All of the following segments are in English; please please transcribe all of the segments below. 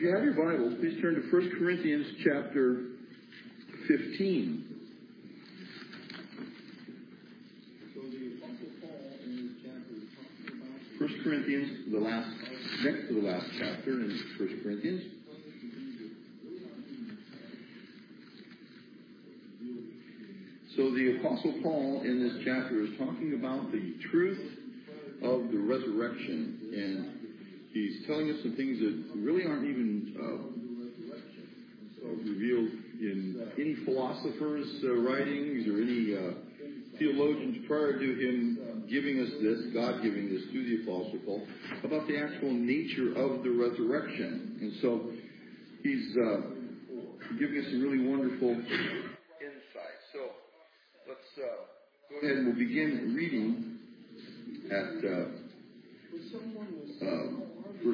If you have your Bibles, please turn to 1 Corinthians chapter 15. So the Apostle Paul in this chapter is talking about 1 Corinthians, next to the last chapter in 1 Corinthians. So the Apostle Paul in this chapter is talking about the truth of the resurrection, and he's telling us some things that really aren't even revealed in any philosopher's writings or any theologians prior to him giving us this, God giving this to the Apostle Paul, about the actual nature of the resurrection. And so he's giving us some really wonderful insight. So let's go ahead and we'll begin reading at verse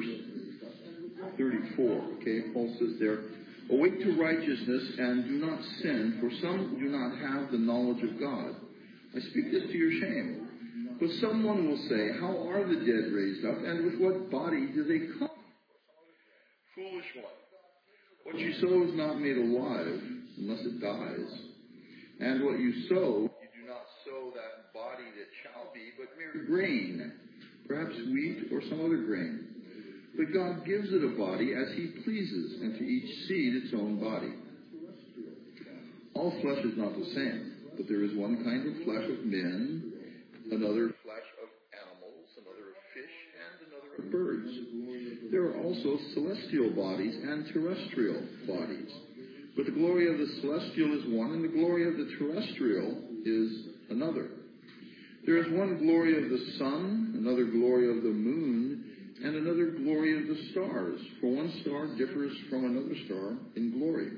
34. Okay, Paul says there, "Awake to righteousness and do not sin, for some do not have the knowledge of God. I speak this to your shame. But someone will say, how are the dead raised up, and with what body do they come? Foolish one. What you sow is not made alive unless it dies. And what you sow, you do not sow that body that shall be, but mere grain, perhaps wheat or some other grain. But God gives it a body as he pleases, and to each seed its own body. All flesh is not the same, but there is one kind of flesh of men, another flesh of animals, another of fish, and another of birds. There are also celestial bodies and terrestrial bodies. But the glory of the celestial is one, and the glory of the terrestrial is another. There is one glory of the sun, another glory of the moon, and another glory of the stars. For one star differs from another star in glory.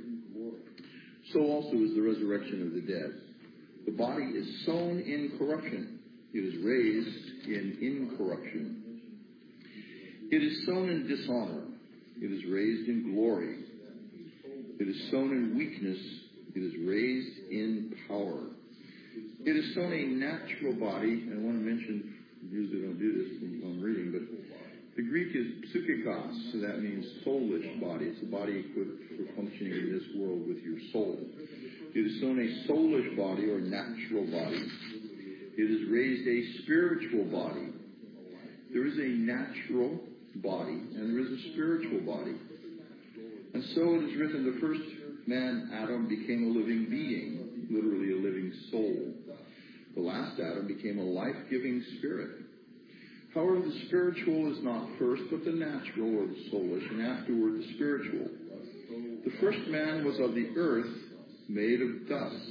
So also is the resurrection of the dead. The body is sown in corruption. It is raised in incorruption. It is sown in dishonor. It is raised in glory. It is sown in weakness. It is raised in power. It is sown a natural body. I want to mention, usually don't do this when I'm reading, but the Greek is psychikos, so that means soulish body. It's a body equipped for functioning in this world with your soul. It is sown a soulish body or natural body. It is raised a spiritual body. There is a natural body and there is a spiritual body. And so it is written, the first man, Adam, became a living being, literally a living soul. The last Adam became a life-giving spirit. However, the spiritual is not first, but the natural or the soulish, and afterward the spiritual. The first man was of the earth, made of dust.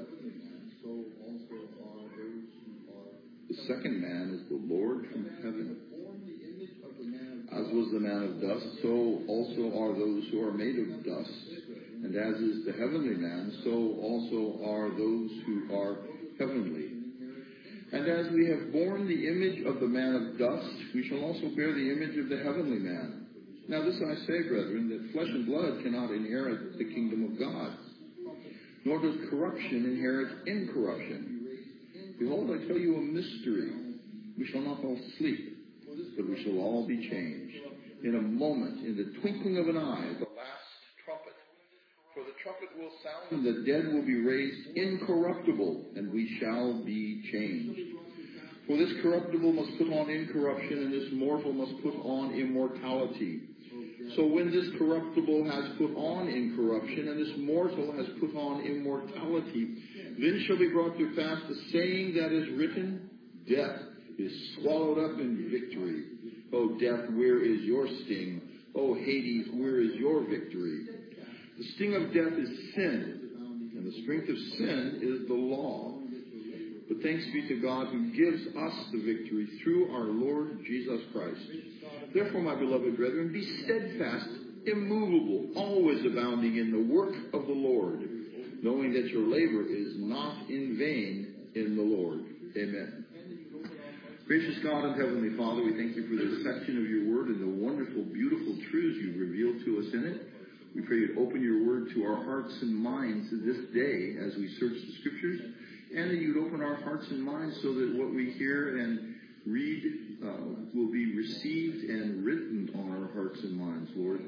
The second man is the Lord from heaven. As was the man of dust, so also are those who are made of dust. And as is the heavenly man, so also are those who are heavenly. And as we have borne the image of the man of dust, we shall also bear the image of the heavenly man. Now this I say, brethren, that flesh and blood cannot inherit the kingdom of God, nor does corruption inherit incorruption. Behold, I tell you a mystery. We shall not all sleep, but we shall all be changed. In a moment, in the twinkling of an eye, the last trumpet. For the trumpet will sound, and the dead will be raised incorruptible, and we shall be changed. For this corruptible must put on incorruption, and this mortal must put on immortality. So when this corruptible has put on incorruption, and this mortal has put on immortality, then shall be brought to pass the saying that is written, death is swallowed up in victory. O death, where is your sting? O Hades, where is your victory? The sting of death is sin, and the strength of sin is the law. But thanks be to God who gives us the victory through our Lord Jesus Christ. Therefore, my beloved brethren, be steadfast, immovable, always abounding in the work of the Lord, knowing that your labor is not in vain in the Lord. Amen. Gracious God and Heavenly Father, we thank you for this section of your word and the wonderful, beautiful truths you've revealed to us in it. We pray you'd open your word to our hearts and minds this day as we search the scriptures, and that you'd open our hearts and minds so that what we hear and read will be received and written on our hearts and minds, Lord,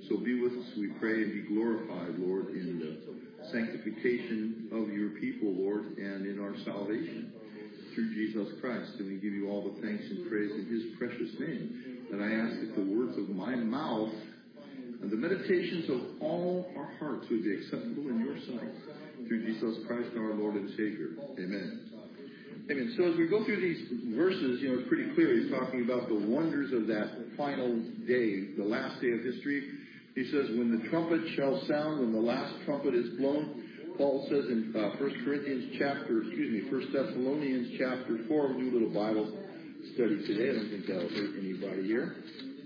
So be with us, we pray, and be glorified, Lord, in the sanctification of your people, Lord, and in our salvation through Jesus Christ. And we give you all the thanks and praise in his precious name. And I ask that the words of my mouth and the meditations of all our hearts would be acceptable in your sight through Jesus Christ, our Lord and Savior. Amen. Amen. So as we go through these verses, it's pretty clear he's talking about the wonders of that final day, the last day of history. He says, when the trumpet shall sound and the last trumpet is blown, Paul says in 1 Thessalonians chapter 4, we'll do a little Bible study today. I don't think that'll hurt anybody here.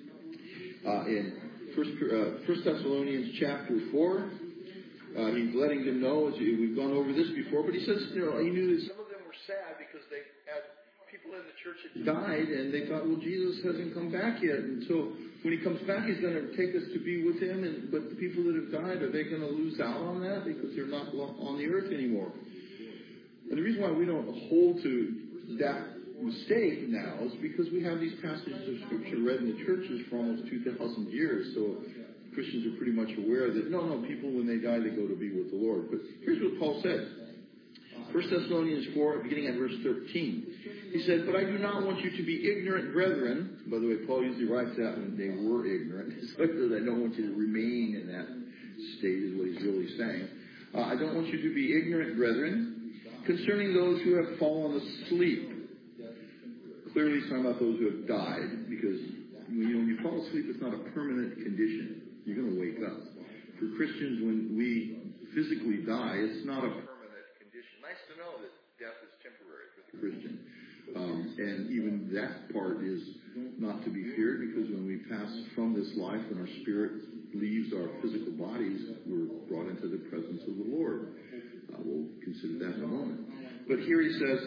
In 1 Thessalonians chapter 4, he's letting them know, as we've gone over this before, but he says, he knew that some of them were sad because they had people in the church that died, and they thought, well, Jesus hasn't come back yet, and so when he comes back, he's going to take us to be with him, but the people that have died, are they going to lose out on that because they're not on the earth anymore? And the reason why we don't hold to that mistake now is because we have these passages of Scripture read in the churches for almost 2,000 years, so Christians are pretty much aware that, no, people, when they die, they go to be with the Lord. But here's what Paul said. 1 Thessalonians 4, beginning at verse 13. He said, but I do not want you to be ignorant, brethren. By the way, Paul usually writes that when they were ignorant. So he says, I don't want you to remain in that state, is what he's really saying. I don't want you to be ignorant, brethren, concerning those who have fallen asleep. Clearly, he's talking about those who have died, because when you fall asleep, it's not a permanent condition. You're going to wake up. For Christians, when we physically die, it's not a permanent condition. Nice to know that death is temporary for the Christian. And even that part is not to be feared, because when we pass from this life and our spirit leaves our physical bodies, we're brought into the presence of the Lord. We'll consider that in a moment. But here he says,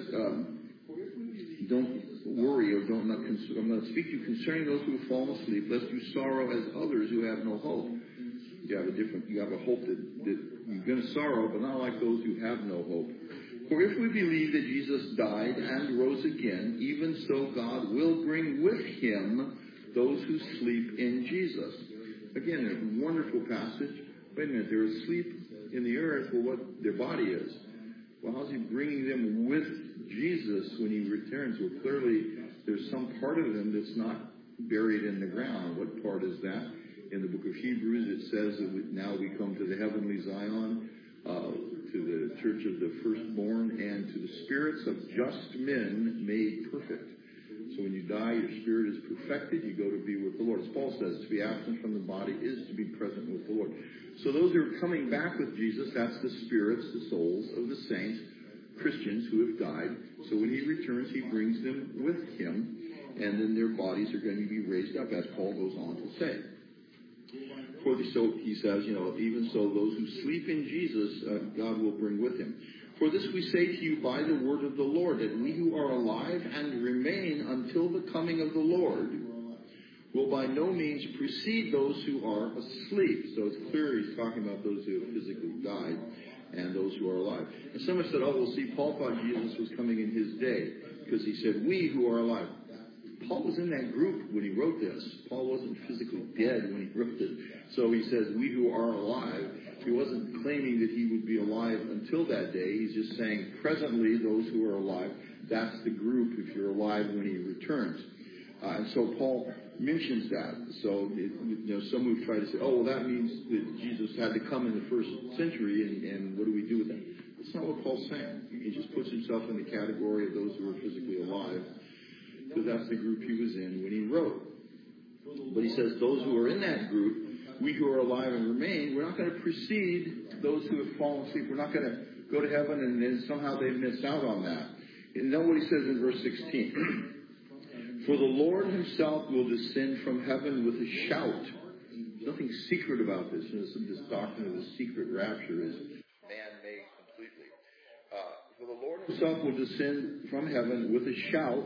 don't worry, or I'm going to speak to you concerning those who have fallen asleep, lest you sorrow as others who have no hope. You have a hope that you're going to sorrow, but not like those who have no hope. For if we believe that Jesus died and rose again, even so God will bring with him those who sleep in Jesus. Again, a wonderful passage. Wait a minute, they're asleep in the earth for what their body is. Well, how's he bringing them with Jesus when he returns? Well, clearly there's some part of them that's not buried in the ground. What part is that? In the book of Hebrews, it says that now we come to the heavenly Zion, to the church of the firstborn, and to the spirits of just men made perfect. So when you die, your spirit is perfected. You go to be with the Lord. As Paul says, to be absent from the body is to be present with the Lord. So those who are coming back with Jesus, that's the spirits, the souls of the saints, Christians who have died. So when he returns, he brings them with him, and then their bodies are going to be raised up, as Paul goes on to say. So he says, even so, those who sleep in Jesus, God will bring with him. For this we say to you by the word of the Lord, that we who are alive and remain until the coming of the Lord will by no means precede those who are asleep. So it's clear he's talking about those who have physically died and those who are alive. And some have said, Paul thought Jesus was coming in his day, because he said, we who are alive. Paul was in that group when he wrote this. Paul wasn't physically dead when he wrote it. So he says, we who are alive. He wasn't claiming that he would be alive until that day. He's just saying, presently, those who are alive, that's the group if you're alive when he returns. And so Paul mentions that. So, some would try to say, that means that Jesus had to come in the first century, and what do we do with that? That's not what Paul's saying. He just puts himself in the category of those who are physically alive, because that's the group he was in when he wrote. But he says those who are in that group, we who are alive and remain, we're not going to precede those who have fallen asleep. We're not going to go to heaven and then somehow they miss out on that. And know what he says in verse 16. For the Lord himself will descend from heaven with a shout. There's nothing secret about this. This doctrine of the secret rapture is man-made completely. For the Lord himself will descend from heaven with a shout,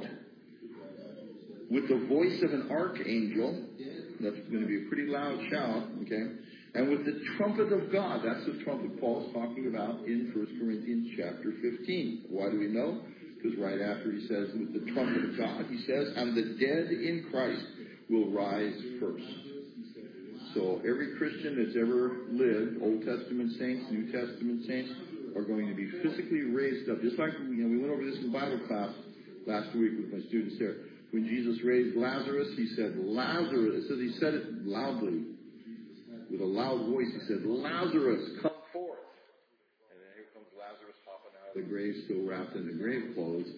with the voice of an archangel. That's going to be a pretty loud shout, okay? And with the trumpet of God. That's the trumpet Paul's talking about in 1 Corinthians chapter 15. Why do we know? Because right after he says, with the trumpet of God, he says, and the dead in Christ will rise first. So every Christian that's ever lived, Old Testament saints, New Testament saints, are going to be physically raised up. Just like, we went over this in Bible class last week with my students there. When Jesus raised Lazarus, he said, Lazarus. It says he said it loudly. With a loud voice, he said, Lazarus, come forth. And then here comes Lazarus hopping out of the grave, still wrapped in the grave clothes.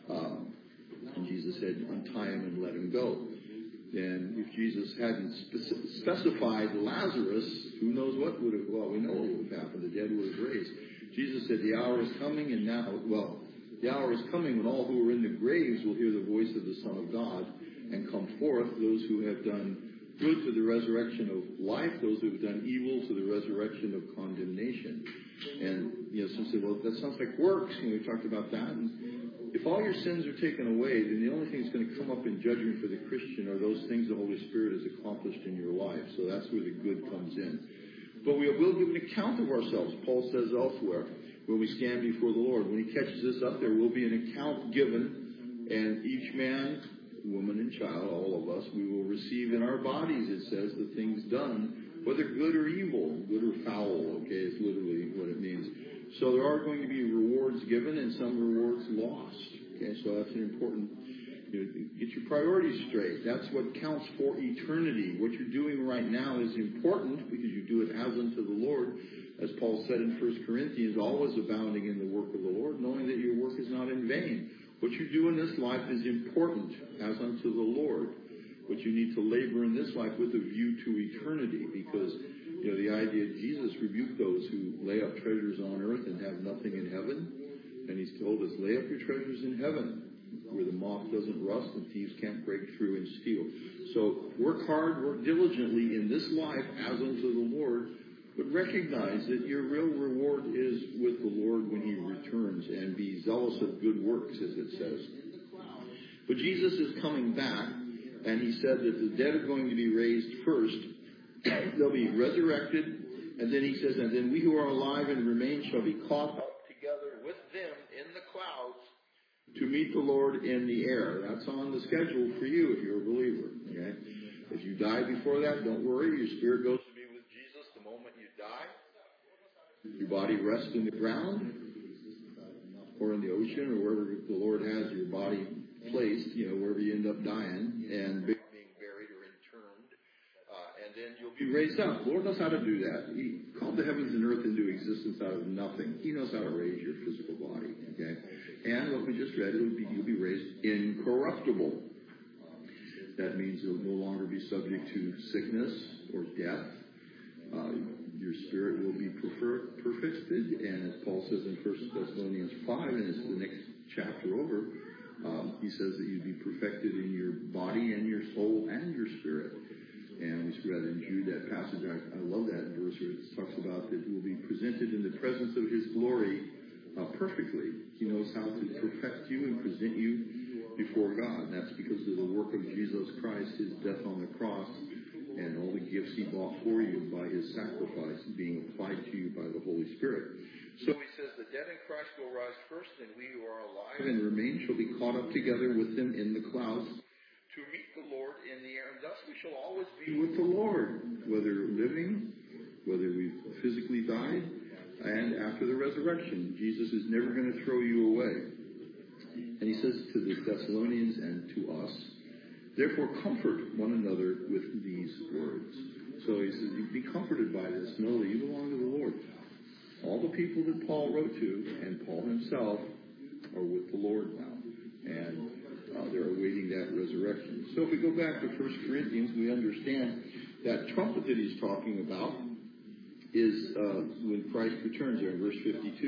And Jesus said, untie him and let him go. And if Jesus hadn't specified Lazarus, who knows what would have, we know what would have happened. The dead would have raised. Jesus said, the hour is coming, and now, the hour is coming when all who are in the graves will hear the voice of the Son of God and come forth, those who have done good to the resurrection of life, those who have done evil to the resurrection of condemnation. And, some say, well, that sounds like works. We talked about that. And if all your sins are taken away, then the only thing that's going to come up in judgment for the Christian are those things the Holy Spirit has accomplished in your life. So that's where the good comes in. But we will give an account of ourselves. Paul says elsewhere, when we stand before the Lord. When he catches us up, there will be an account given, and each man, woman, and child, all of us, we will receive in our bodies, it says, the things done, whether good or evil, good or foul, okay, it's literally what it means. So there are going to be rewards given and some rewards lost. Okay, so that's an important, get your priorities straight. That's what counts for eternity. What you're doing right now is important because you do it as unto the Lord. As Paul said in 1 Corinthians, always abounding in the work of the Lord, knowing that your work is not in vain. What you do in this life is important as unto the Lord. But you need to labor in this life with a view to eternity, because the idea Jesus rebuked those who lay up treasures on earth and have nothing in heaven. And he's told us, lay up your treasures in heaven, where the moth doesn't rust and thieves can't break through and steal. So work hard, work diligently in this life as unto the Lord, but recognize that your real reward is with the Lord when he returns, and be zealous of good works, as it says. But Jesus is coming back, and he said that the dead are going to be raised first. They'll be resurrected, and then he says, and then we who are alive and remain shall be caught up together with them in the clouds to meet the Lord in the air. That's on the schedule for you if you're a believer. Okay? If you die before that, don't worry. Your spirit goes to be with Jesus the moment you die. Your body rests in the ground or in the ocean or wherever the Lord has your body placed, wherever you end up dying and being buried or interned. And then you'll be raised up. The Lord knows how to do that. He called the heavens and earth into existence out of nothing. He knows how to raise your physical body. Okay? And what we just read, you'll be raised incorruptible. That means you'll no longer be subject to sickness or death. Your spirit will be perfected. And as Paul says in 1 Thessalonians 5, and it's the next chapter over, he says that you'd be perfected in your body and your soul and your spirit. And we read in Jude that passage. I love that verse where it talks about that we'll be presented in the presence of his glory perfectly. He knows how to perfect you and present you before God. And that's because of the work of Jesus Christ, his death on the cross, and all the gifts he bought for you by his sacrifice being applied to you by the Holy Spirit. So he says, the dead in Christ will rise first, and we who are alive and remain shall be caught up together with them in the clouds to meet the Lord in the air. And thus we shall always be with the Lord, whether living, whether we've physically died, and after the resurrection. Jesus is never going to throw you away. And he says to the Thessalonians and to us, therefore comfort one another with these words. So he says, be comforted by this. Know that you belong to the Lord. All the people that Paul wrote to, and Paul himself, are with the Lord now. And they're awaiting that resurrection. So if we go back to 1 Corinthians, we understand that trumpet that he's talking about is when Christ returns there in verse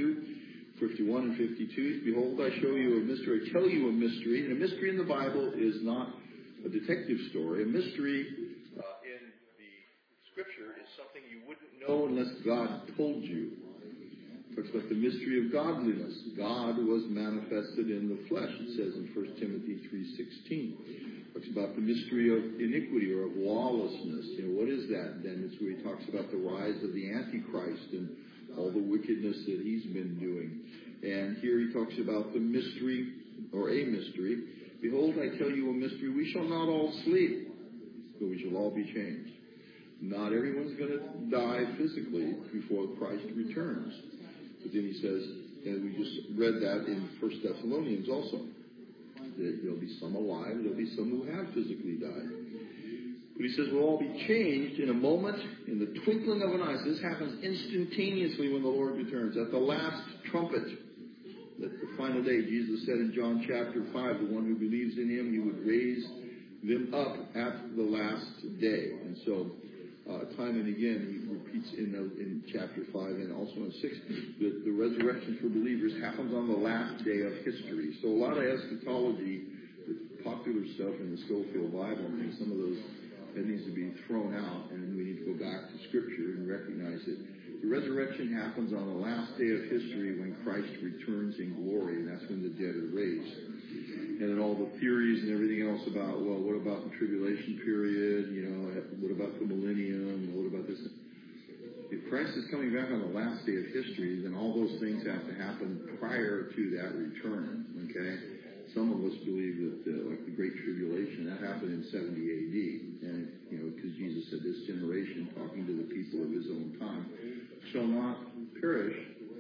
51 and 52. Behold, I show you a mystery. I tell you a mystery. And a mystery in the Bible is not a detective story. A mystery in the Scripture is something you wouldn't know unless God told you. It talks about the mystery of godliness. God was manifested in the flesh, it says in 1 Timothy 3:16. It talks about the mystery of iniquity or of lawlessness. What is that? Then it's where he talks about the rise of the Antichrist and all the wickedness that he's been doing. And here he talks about the mystery, or a mystery. Behold, I tell you a mystery. We shall not all sleep, but we shall all be changed. not everyone's going to die physically before Christ returns. But then he says, and we just read that in 1 Thessalonians also, that there'll be some alive, there'll be some who have physically died. But he says we'll all be changed in a moment, in the twinkling of an eye. So this happens instantaneously when the Lord returns. At the last trumpet, at the final day, Jesus said in John chapter 5, the one who believes in him, he would raise them up at the last day. And so, time and again, he repeats in chapter 5 and also in 6, that the resurrection for believers happens on the last day of history. So a lot of eschatology, the popular stuff in the Scofield Bible, I mean, some of those, that needs to be thrown out, and we need to go back to Scripture and recognize it. The resurrection happens on the last day of history when Christ returns in glory, and that's when the dead are raised. And then all the theories and everything else about, well, what about the tribulation period? You know, what about the millennium? What about this? If Christ is coming back on the last day of history, then all those things have to happen prior to that return, okay? Some of us believe that, like the Great Tribulation, that happened in 70 A.D. And, you know, because Jesus said this generation, talking to the people of his own time, shall not perish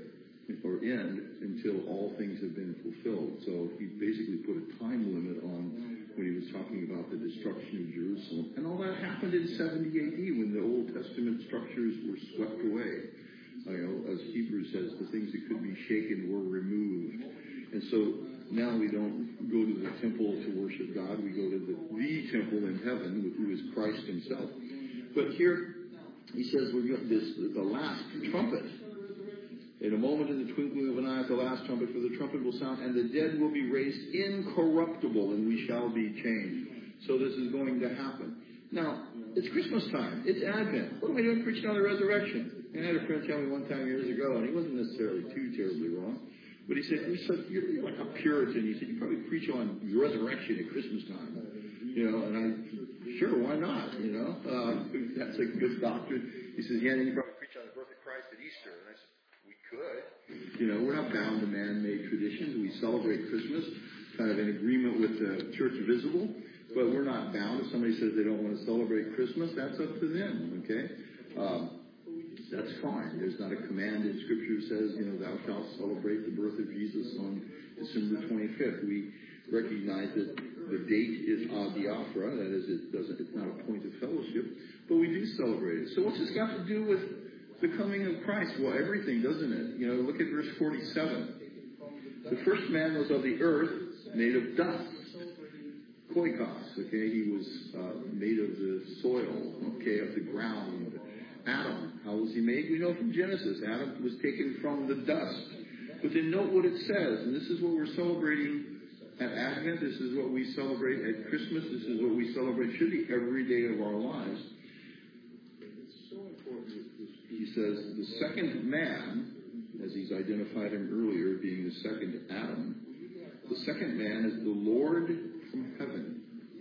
or end until all things have been fulfilled. So he basically put a time limit on when he was talking about the destruction of Jerusalem. And all that happened in 70 A.D. when the Old Testament structures were swept away. You know, as Hebrews says, the things that could be shaken were removed. And so now we don't go to the temple to worship God. We go to the temple in heaven, who is Christ himself. But here he says we're going the last trumpet. In a moment, in the twinkling of an eye, at the last trumpet, for the trumpet will sound, and the dead will be raised incorruptible, and we shall be changed. So this is going to happen. Now, it's Christmas time. It's Advent. What am I doing preaching on the resurrection? And I had a friend tell me one time years ago, and he wasn't necessarily too terribly wrong, but he said, you're like a Puritan. He said, you probably preach on the resurrection at Christmas time. You know, and I, sure, why not? You know, that's a good doctrine. He says, yeah, then you probably preach on the birth of Christ at Easter. And I said, we could. You know, we're not bound to man-made traditions. We celebrate Christmas kind of in agreement with the Church Visible, but we're not bound. If somebody says they don't want to celebrate Christmas, that's up to them, okay? That's fine. There's not a command in Scripture that says, you know, thou shalt celebrate the birth of Jesus on December 25th. We recognize that the date is adiaphora, that is, it's not a point of fellowship, but we do celebrate it. So what's this got to do with the coming of Christ? Well, everything, doesn't it? You know, look at verse 47. The first man was of the earth, made of dust. Koikos, okay? He was made of the soil, okay, of the ground. Adam, how was he made? We know from Genesis. Adam was taken from the dust. But then note what it says, and this is what we're celebrating at Advent. This is what we celebrate at Christmas. This is what we celebrate, should be every day of our lives. It's so important. He says, the second man, as he's identified him earlier, being the second Adam, the second man is the Lord from heaven.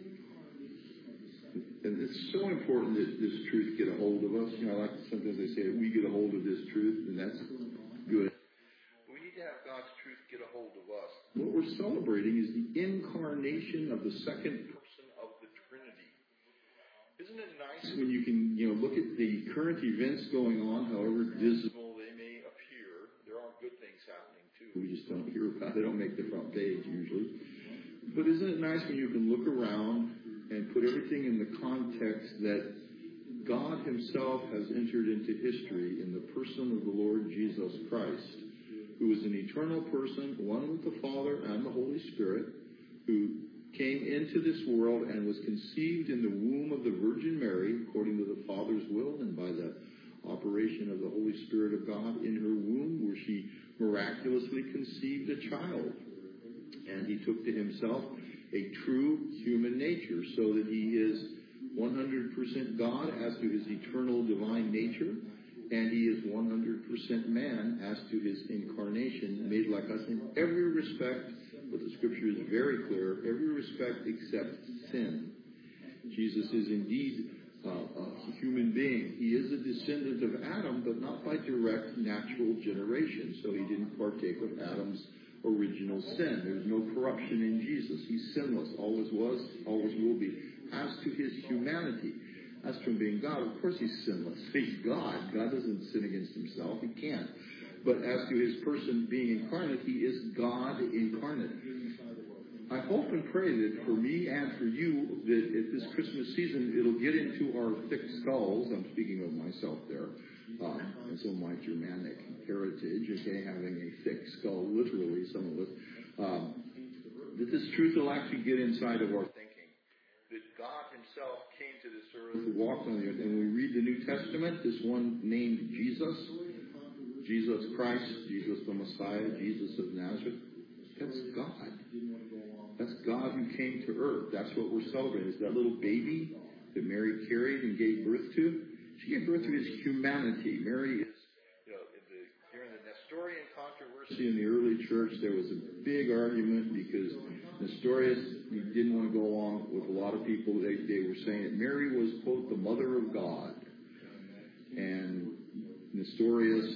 And it's so important that this truth get a hold of us. You know, I like sometimes they say we get a hold of this truth, and that's good. But we need to have God's truth get a hold of us. What we're celebrating is the incarnation of the second person of the Trinity. Isn't it nice when you can, you know, look at the current events going on, however dismal they may appear? There are good things happening too. We just don't hear about it. They don't make the front page usually. But isn't it nice when you can look around and put everything in the context that God himself has entered into history in the person of the Lord Jesus Christ, who is an eternal person, one with the Father and the Holy Spirit, who came into this world and was conceived in the womb of the Virgin Mary, according to the Father's will and by the operation of the Holy Spirit of God in her womb, where she miraculously conceived a child. And he took to himself a true human nature, so that he is 100% God as to his eternal divine nature, and he is 100% man as to his incarnation, made like us in every respect, but the Scripture is very clear, every respect except sin. Jesus is indeed a human being. He is a descendant of Adam, but not by direct natural generation, so he didn't partake of Adam's original sin. There's no corruption in Jesus. He's sinless. Always was, always will be. As to his humanity, As to him being God, of course he's sinless. He's God. God doesn't sin against himself. He can't. But as to his person being incarnate, he is God incarnate. I hope and pray that for me and for you, that at this Christmas season, it'll get into our thick skulls. I'm speaking of myself there, and some of my Germanic heritage, okay, having a thick skull, literally, some of us, that this truth will actually get inside of our thinking. That God himself came to this earth, walked on the earth, and when we read the New Testament, this one named Jesus Christ, Jesus the Messiah, Jesus of Nazareth, that's God. That's God who came to earth. That's what we're celebrating. It's that little baby that Mary carried and gave birth to. She gave birth to his humanity. Mary is, during the Nestorian controversy in the early church, there was a big argument because Nestorius didn't want to go along with a lot of people. They were saying that Mary was, quote, the mother of God. And Nestorius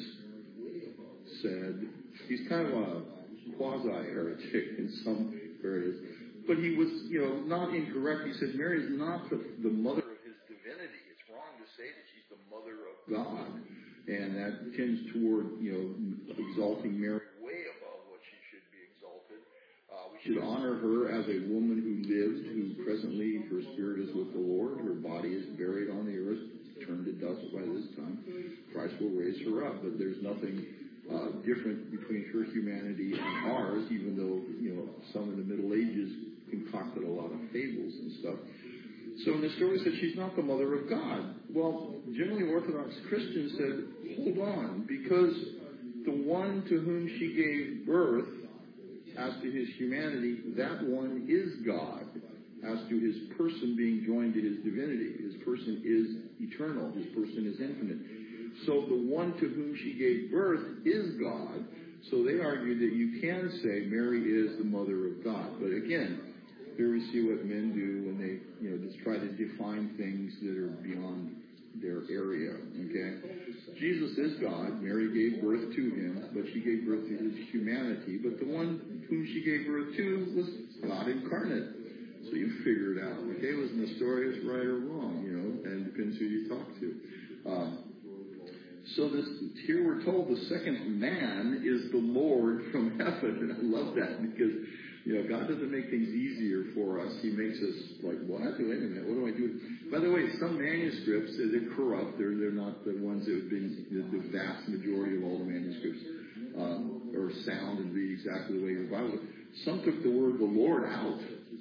said, he's kind of a quasi-heretic in some areas, but he was, not incorrect. He said Mary is not the mother of his divinity. It's wrong to say that she's the mother of God, and that tends toward, exalting Mary way above what she should be exalted. We should honor her as a woman who lived, who presently her spirit is with the Lord. Her body is buried on the earth, turned to dust by this time. Christ will raise her up, but there's nothing different between her humanity and ours, even though, some in the Middle Ages concocted a lot of fables and stuff. So Nestorius said she's not the mother of God. Well, generally Orthodox Christians said, hold on, because the one to whom she gave birth, as to his humanity, that one is God. As to his person being joined to his divinity, his person is eternal, his person is infinite. So the one to whom she gave birth is God. So they argue that you can say Mary is the mother of God. But again, here we see what men do when they, just try to define things that are beyond their area. Okay? Jesus is God. Mary gave birth to him, but she gave birth to his humanity. But the one whom she gave birth to was God incarnate. So you figure it out. Okay? Was Nestorius right or wrong? And depends who you talk to. So here we're told the second man is the Lord from heaven. And I love that because, God doesn't make things easier for us. He makes us like, what? Wait a minute, what do I do? By the way, some manuscripts, they're corrupt. They're not the ones that have been, the vast majority of all the manuscripts are sound and read exactly the way the Bible is. Some took the word the Lord out.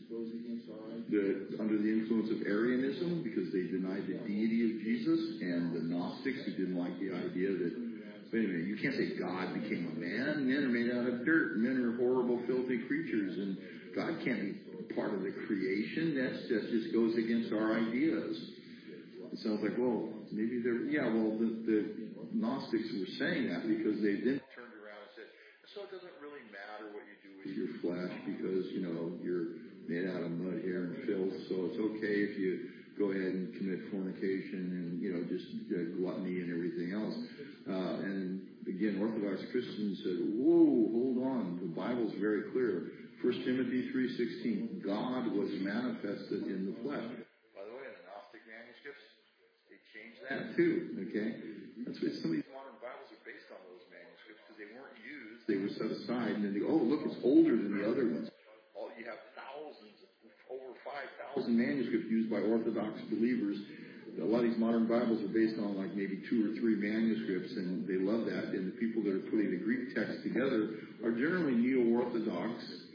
Under the influence of Arianism, because they denied the deity of Jesus, and the Gnostics, who didn't like the idea that, wait a minute, you can't say God became a man. Men are made out of dirt. Men are horrible, filthy creatures, and God can't be part of the creation. That just goes against our ideas. It sounds like, well, maybe the Gnostics were saying that because they then turned around and said, so it doesn't really matter what you do with your flesh because, you're made out of mud, hair, and filth, so it's okay if you go ahead and commit fornication and, just gluttony and everything else. And again, Orthodox Christians said, whoa, hold on, the Bible's very clear. 1 Timothy 3:16, God was manifested in the flesh. By the way, in the Gnostic manuscripts, they changed that too, okay? That's why some of these modern Bibles are based on those manuscripts because they weren't used, they were set aside, and then they look, it's older than the other ones. You have over 5,000 manuscripts used by Orthodox believers. A lot of these modern Bibles are based on like maybe 2 or 3 manuscripts, and they love that. And the people that are putting the Greek text together are generally neo-Orthodox.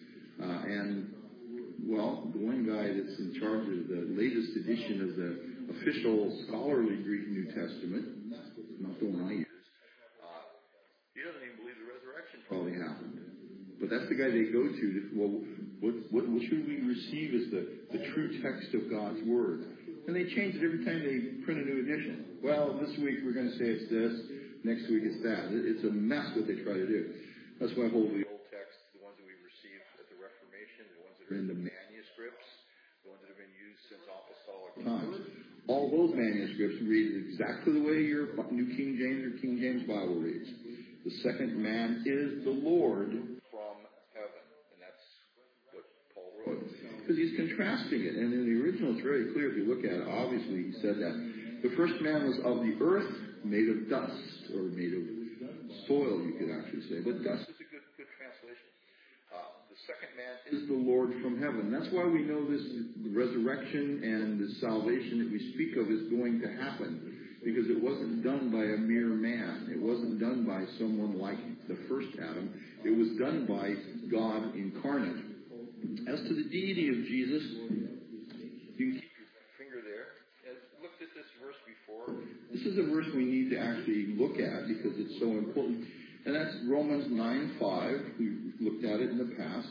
The one guy that's in charge of the latest edition of the official scholarly Greek New Testament, not the one I use, he doesn't even believe the resurrection probably happened. But that's the guy they go to. What should we receive as the true text of God's Word? And they change it every time they print a new edition. Well, this week we're going to say it's this, next week it's that. It's a mess what they try to do. That's why I hold the old texts, the ones that we received at the Reformation, the ones that are in the manuscripts, the ones that have been used since apostolic times. All those manuscripts read exactly the way your New King James or King James Bible reads. The second man is the Lord from heaven. And that's what Paul wrote. Because because he's contrasting it. And in the original, it's very clear if you look at it. Obviously, he said that the first man was of the earth, made of dust, or made of soil, you could actually say. But dust is a good translation. The second man is the Lord from heaven. That's why we know this resurrection and the salvation that we speak of is going to happen. Because it wasn't done by a mere man. It wasn't done by someone like the first Adam. It was done by God incarnate. As to the deity of Jesus, you can keep your finger there. I've looked at this verse before. This is a verse we need to actually look at because it's so important. And that's Romans 9:5. We've looked at it in the past.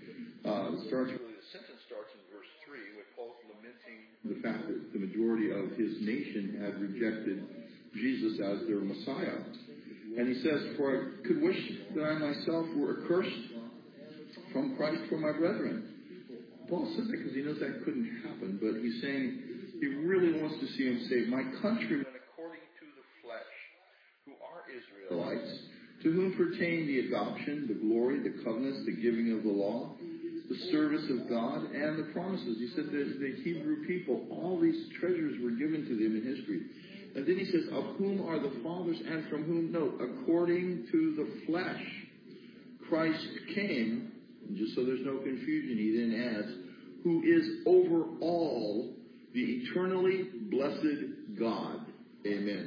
The sentence starts in verse 3 with Paul lamenting the fact that the majority of his nation had rejected Jesus as their Messiah. And he says, "For I could wish that I myself were accursed from Christ for my brethren." Paul says that because he knows that couldn't happen, but he's saying he really wants to see him saved. "My countrymen according to the flesh, who are Israelites, to whom pertain the adoption, the glory, the covenants, the giving of the law, the service of God, and the promises." He said that the Hebrew people, all these treasures were given to them in history. And then he says, "Of whom are the fathers, and from whom," note, "according to the flesh, Christ came," and just so there's no confusion, he then adds, "who is over all, the eternally blessed God." Amen.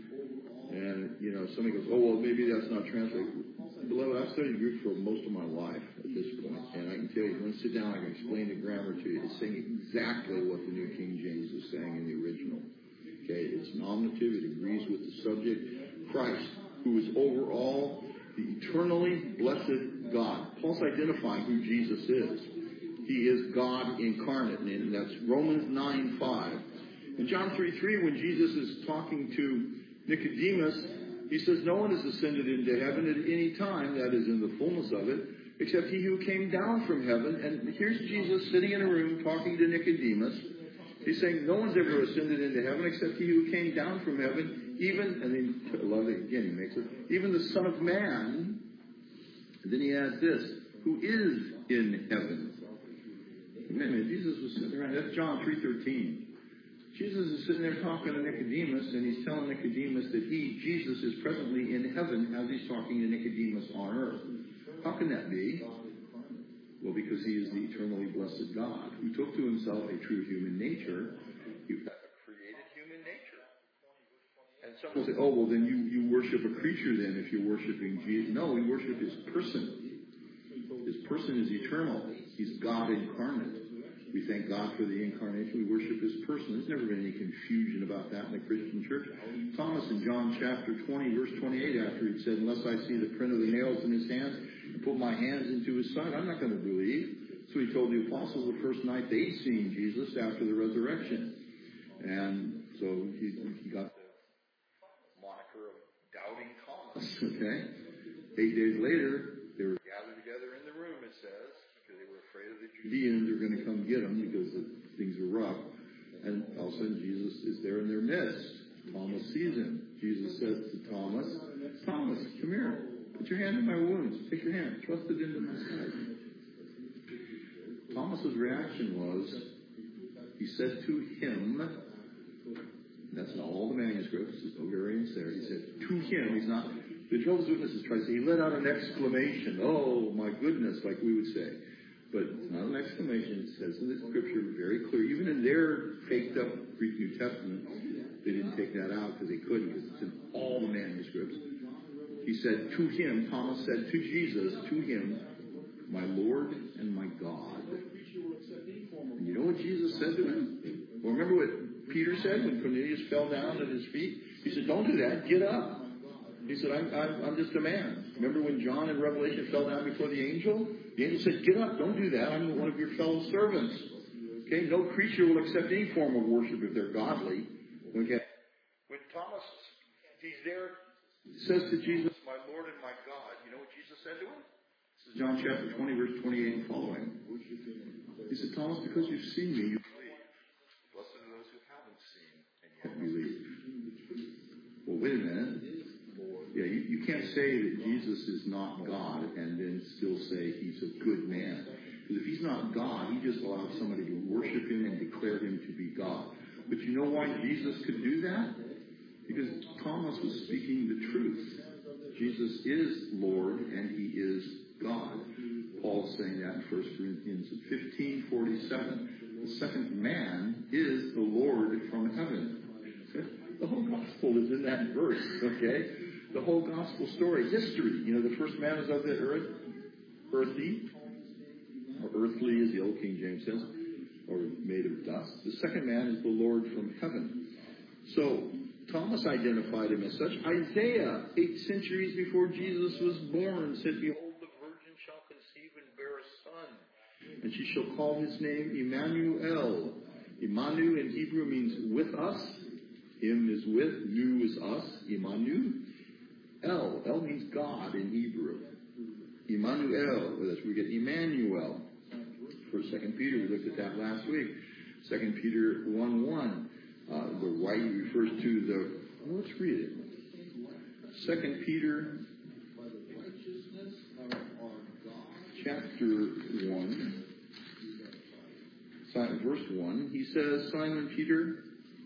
And, somebody goes, "Oh, well, maybe that's not translated." Beloved, I've studied Greek for most of my life at this point, and I can tell you, when I sit down, I can explain the grammar to you. It's saying exactly what the New King James is saying in the original. Okay, it's nominative, it agrees with the subject. Christ, who is over all, the eternally blessed God. Paul's identifying who Jesus is. He is God incarnate, and that's Romans 9:5. In John 3:3, when Jesus is talking to Nicodemus, he says, "No one has ascended into heaven at any time," that is in the fullness of it, "except he who came down from heaven." And here's Jesus sitting in a room talking to Nicodemus. He's saying, no one's ever ascended into heaven except he who came down from heaven, even, and then, I love it again, he makes it, "even the Son of Man." And then he adds this, "who is in heaven." Amen. Jesus was sitting around, that's John 3:13. Jesus is sitting there talking to Nicodemus, and he's telling Nicodemus that Jesus, is presently in heaven as he's talking to Nicodemus on earth. How can that be? Well, because he is the eternally blessed God who took to himself a true human nature. He created human nature. And some will say, "Oh, well, then you worship a creature then if you're worshiping Jesus." No, we worship his person. His person is eternal. He's God incarnate. We thank God for the incarnation. We worship his person. There's never been any confusion about that in the Christian church. Thomas in John chapter 20, verse 28, after he said, "Unless I see the print of the nails in his hands and put my hands into his side, I'm not going to believe." So he told the apostles the first night they'd seen Jesus after the resurrection. And so he got the moniker of Doubting Thomas. Okay? 8 days later, they were gathered together in the room, it says, because they were afraid of the Judeans were going to come get them because things were rough. And all of a sudden, Jesus is there in their midst. Thomas sees him. Jesus says to Thomas, "Thomas, come here. Put your hand in my wounds. Take your hand. Thrust it into my side." Thomas's reaction was, he said to him, that's in all the manuscripts, there's no variance there. He said to him, he's not, the Jehovah's Witnesses try to say, he let out an exclamation, "Oh my goodness," like we would say. But it's not an exclamation. It says in the scripture very clear, even in their faked up Greek New Testament, they didn't take that out because they couldn't, because it's in all the manuscripts. He said to him, Thomas said to Jesus, to him, "My Lord and my God." And you know what Jesus said to him? Well, remember what Peter said when Cornelius fell down at his feet? He said, "Don't do that. Get up." He said, I'm just a man. Remember when John in Revelation fell down before the angel? The angel said, "Get up. Don't do that. I'm one of your fellow servants." Okay? No creature will accept any form of worship if they're godly. Okay? When Thomas, he's there, says to Jesus, "My Lord and my God." You know what Jesus said to him? This is John chapter 20, verse 28 and following. He said, "Thomas, because you've seen me, you believe. Blessed are those who haven't seen and yet believe." Well, wait a minute. Yeah, you can't say that Jesus is not God and then still say he's a good man. Because if he's not God, he just allowed somebody to worship him and declare him to be God. But you know why Jesus could do that? Because Thomas was speaking the truth. Jesus is Lord and he is God. Paul's saying that in 1 Corinthians 15:47. The second man is the Lord from heaven. The whole gospel is in that verse, okay? The whole gospel story, history. You know, the first man is of the earth, earthy, or earthly as the old King James says, or made of dust. The second man is the Lord from heaven. So, Thomas identified him as such. Isaiah, 8 centuries before Jesus was born, said, "Behold, the virgin shall conceive and bear a son, and she shall call his name Emmanuel." Emmanuel in Hebrew means with us. Im is with, nu is us, Emmanuel. El means God in Hebrew. Emmanuel, that's where we get Emmanuel. For 2 Peter, we looked at that last week. 2 Peter 1:1. The white refers to the, well, let's read it. 2 Peter chapter 1, verse 1, he says, Simon Peter,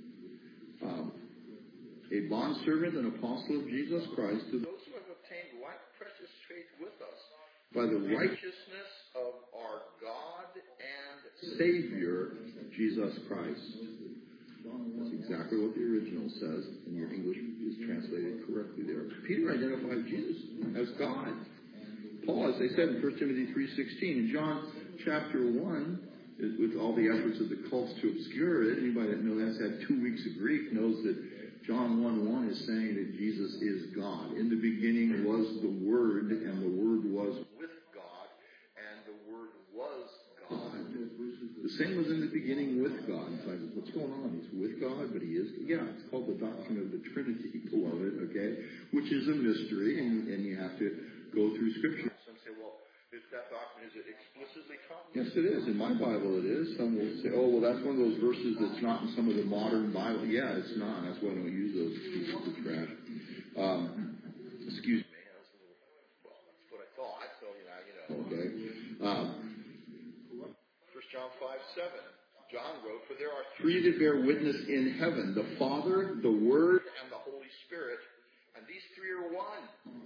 a bondservant and apostle of Jesus Christ, to those who have obtained like precious faith with us, by the righteousness of our God and Savior, Jesus Christ. That's exactly what the original says, and your English is translated correctly there. Peter identified Jesus as God. Paul, as they said in 1 Timothy 3:16, in John chapter 1, with all the efforts of the cults to obscure it, anybody that knows that's had 2 weeks of Greek knows that John 1:1 is saying that Jesus is God. In the beginning was the Word, and the Word was with God, and the Word was God. The same was in the beginning with God. It's like, what's going on? He's with God, but he is. Yeah, it's called the doctrine of the Trinity, beloved, okay? Which is a mystery, and you have to go through Scripture. Some say, well, is that doctrine, is it explicitly taught? Yes, it is. In my Bible, it is. Some will say, oh, well, that's one of those verses that's not in some of the modern Bible. Yeah, it's not. That's why I don't use those pieces of trash. Excuse me. Well, that's what I thought. So, okay. 1 John 5:7. John wrote, "For there are three that bear witness in heaven, the Father, the Word, and the Holy Spirit, and these three are one."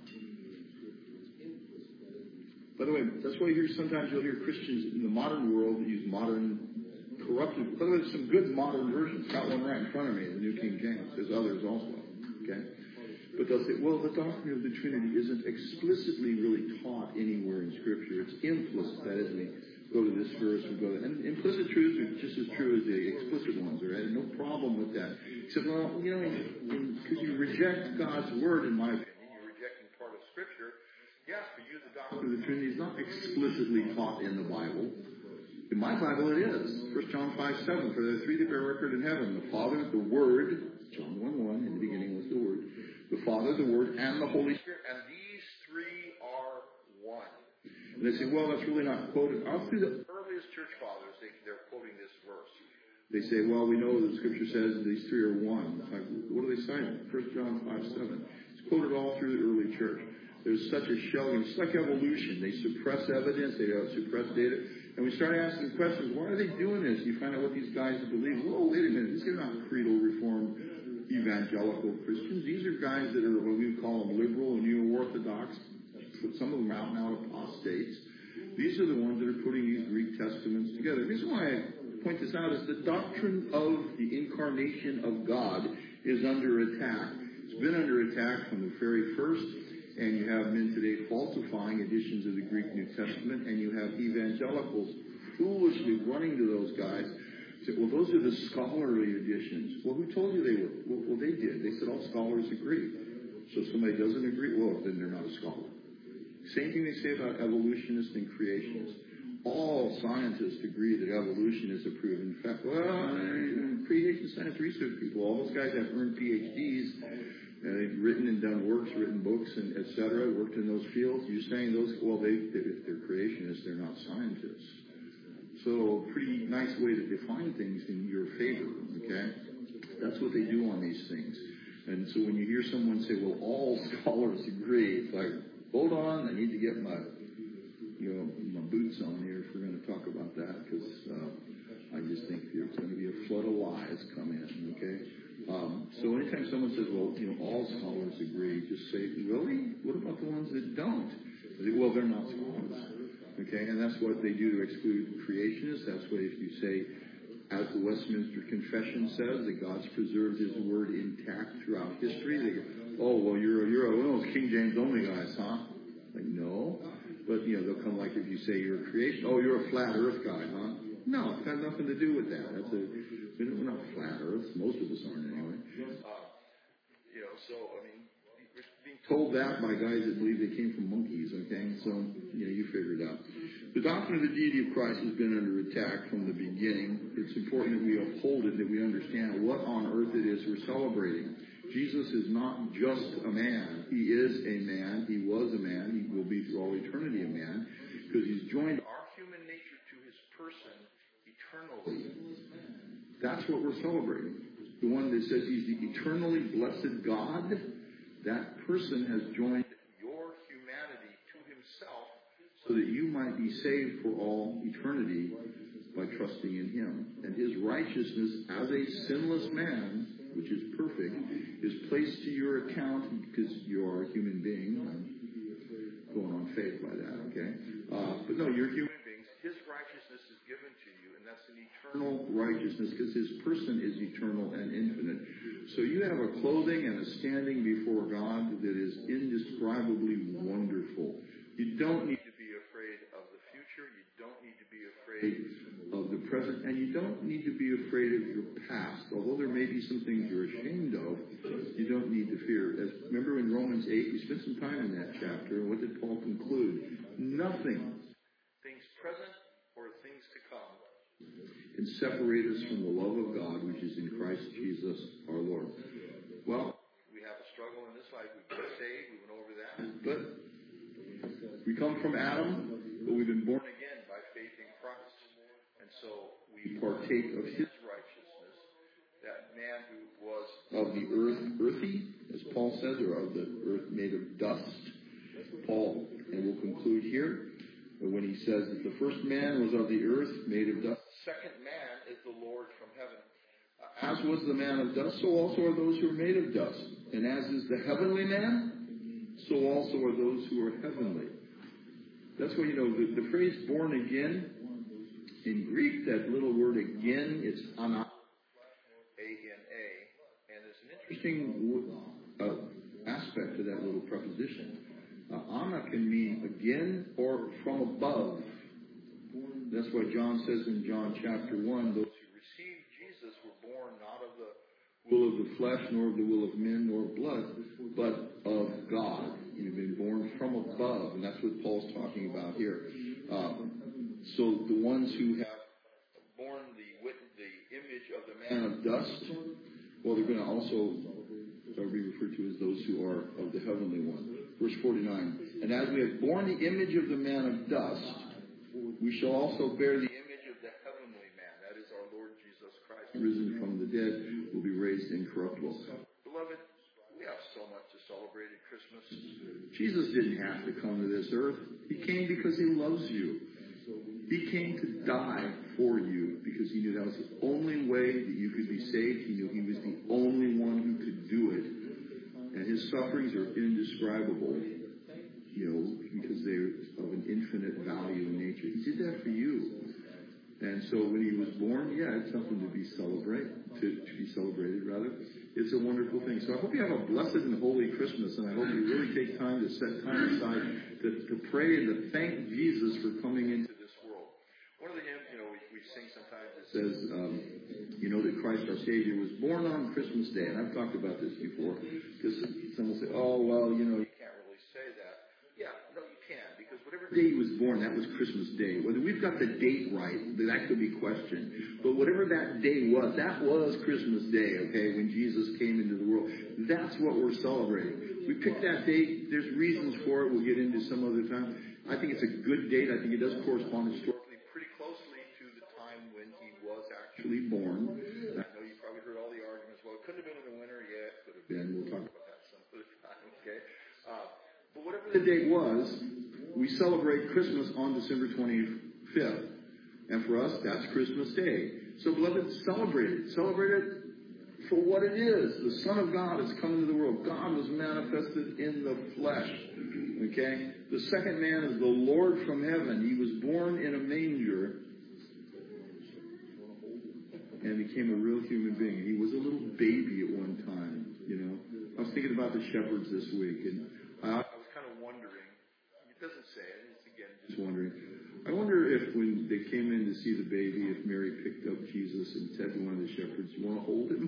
By the way, that's why sometimes you'll hear Christians in the modern world use modern corrupted. By the way, there's some good modern versions. Got one right in front of me, the New King James. There's others also. Okay? But they'll say, well, the doctrine of the Trinity isn't explicitly really taught anywhere in Scripture. It's implicit. That is, we go to this verse, we go to... And implicit truths are just as true as the explicit ones, all right? No problem with that. Except, well, because you reject God's Word, in my opinion, you're rejecting part of Scripture. Yes, for you, the doctrine of the Trinity is not explicitly taught in the Bible. In my Bible, it is. 1 John 5:7, "For there are three that bear record in heaven, the Father, the Word," John 1:1, in the beginning was the Word, "the Father, the Word, and the Holy Spirit, and these three are one." And they say, well, that's really not quoted. All through the earliest church fathers, they're quoting this verse. They say, well, we know that the Scripture says these three are one. It's like, what are they citing? 1 John 5:7. It's quoted all through the early church. There's such a shelling. It's like evolution. They suppress evidence. They suppress data. And we start asking questions. Why are they doing this? You find out what these guys believe. Whoa, wait a minute. These are not creedal reformed evangelical Christians. These are guys that are what we would call them liberal and neo-orthodox. Some of them out and out apostates. These are the ones that are putting these Greek testaments together. The reason why I point this out is the doctrine of the incarnation of God is under attack. It's been under attack from the very first. And you have men today falsifying editions of the Greek New Testament, and you have evangelicals foolishly running to those guys. Say, well, those are the scholarly editions. Well, who told you they were? Well, they did. They said all scholars agree. So if somebody doesn't agree, well, then they're not a scholar. Same thing they say about evolutionists and creationists. All scientists agree that evolution is a proven fact. Well, creation science research people, all those guys have earned PhDs. They've written and done works, written books, and et cetera, worked in those fields. You're saying those, well, if they're creationists, they're not scientists. So, pretty nice way to define things in your favor, okay? That's what they do on these things. And so when you hear someone say, well, all scholars agree, it's like, hold on, I need to get my my boots on here if we're going to talk about that, because I just think there's going to be a flood of lies come in, okay? So anytime someone says, well, all scholars agree, just say, really? What about the ones that don't? They say, well, they're not scholars, okay? And that's what they do to exclude creationists. That's what if you say, as the Westminster Confession says, that God's preserved His Word intact throughout history, they go, oh, well, you're one of those King James only guys, huh? Like, no. But, they'll come like if you say you're a creation. Oh, you're a flat earth guy, huh? No, it's got nothing to do with that. We're not flat earth. Most of us aren't anyway. We're being told that by guys that believe they came from monkeys, okay? So, you figure it out. The doctrine of the deity of Christ has been under attack from the beginning. It's important that we uphold it, that we understand what on earth it is we're celebrating. Jesus is not just a man. He is a man. He was a man. He will be through all eternity a man, because He's joined our human nature to His person eternally. That's what we're celebrating. The one that says He's the eternally blessed God, that person has joined your humanity to Himself so that you might be saved for all eternity by trusting in Him. And His righteousness as a sinless man, which is perfect, is placed to your account because you are a human being. I'm going on faith by that, okay? But no, you're human beings. His righteousness is given to you, and that's an eternal righteousness because His person is eternal and infinite. So you have a clothing and a standing before God that is indescribably wonderful. You don't need to be afraid of the future. You don't need to be afraid of the present, and you don't need to be afraid of your past. Although there may be some things you're ashamed of, you don't need to fear. Remember in Romans 8, we spent some time in that chapter, and what did Paul conclude? Nothing, things present or things to come, can separate us from the love of God, which is in Christ Jesus our Lord. Well, we have a struggle in this life. We've been saved. We went over that. But we come from Adam, but we've been born again by faith in Christ. And so we partake of His righteousness. That man who was of the earth, earthy, as Paul says, or of the earth made of dust. Paul, and we'll conclude here, when he says that the first man was of the earth, made of dust. The second man is the Lord from heaven. As was the man of dust, so also are those who are made of dust. And as is the heavenly man, so also are those who are heavenly. That's why, the phrase born again, in Greek, that little word again, it's ana, A-N-A. And there's an interesting aspect to that little preposition. Ana can mean again or from above. That's why John says in John chapter 1, those who received Jesus were born not of the will of the flesh, nor of the will of men, nor blood, but of God. You've been born from above, and that's what Paul's talking about here. So the ones who have borne the image of the man of dust, well, they're going to also be referred to as those who are of the heavenly one. Verse 49, and as we have borne the image of the man of dust, we shall also bear the image of the heavenly man. That is our Lord Jesus Christ, risen from the dead, will be raised incorruptible. Beloved, we have so much to celebrate at Christmas. Jesus didn't have to come to this earth. He came because He loves you. He came to die for you because He knew that was the only way that you could be saved. He knew He was the only one who could do it. And His sufferings are indescribable, because they're of an infinite value in nature. He did that for you. And so when He was born, it's something to be celebrated, It's a wonderful thing. So I hope you have a blessed and holy Christmas, and I hope you really take time to set time aside to pray and to thank Jesus for coming into this world. One of the hymns, we sing sometimes, it says, that Christ our Savior was born on Christmas Day. And I've talked about this before, because some will say, oh, well, you can't really say that. Yeah, no, you can, because whatever day He was born, that was Christmas Day. Whether we've got the date right, that could be questioned. But whatever that day was, that was Christmas Day, okay, when Jesus came into the world. That's what we're celebrating. We picked that date. There's reasons for it. We'll get into some other time. I think it's a good date. I think it does correspond historically pretty closely to the time when He was actually born. And I know you've probably heard all the arguments. Well, it couldn't have been in the winter. Yeah, it could have been. We'll talk about that some other time, okay? But whatever the date was, we celebrate Christmas on December 25th. And for us, that's Christmas Day. So, beloved, celebrate it. Celebrate it for what it is. The Son of God has come into the world. God was manifested in the flesh. Okay? The second man is the Lord from heaven. He was born in a manger and became a real human being. He was a little baby at one time, you know. I was thinking about the shepherds this week, and I was kind of wondering. It doesn't say it. It's, again, just wondering. I wonder if when they came in to see the baby, if Mary picked up Jesus and said to one of the shepherds, "You want to hold him?"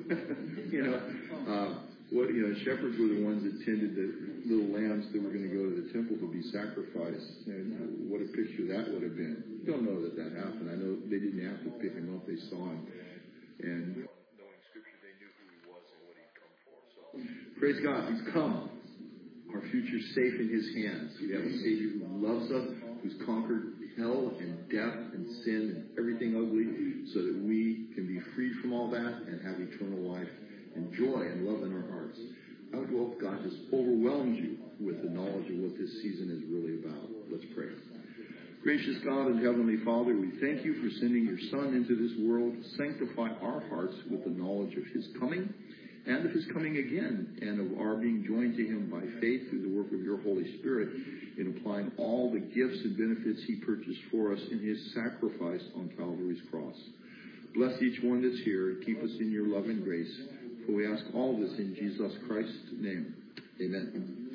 Shepherds were the ones that tended the little lambs that were going to go to the temple to be sacrificed. And what a picture that would have been. We don't know that happened. I know they didn't have to pick him up. They saw him. And knowing Scripture, they knew who he was and what he'd come for. So, praise God. He's come. Our future's safe in his hands. We have a Savior who loves us, who's conquered hell and death and sin and everything ugly, so that we can be freed from all that and have eternal life and joy and love in our hearts. I would hope God just overwhelms you with the knowledge of what this season is really about. Let's pray. Gracious God and Heavenly Father, we thank you for sending your Son into this world to sanctify our hearts with the knowledge of his coming and of his coming again, and of our being joined to him by faith through the work of your Holy Spirit in applying all the gifts and benefits he purchased for us in his sacrifice on Calvary's cross. Bless each one that's here and keep us in your love and grace. For we ask all this in Jesus Christ's name. Amen.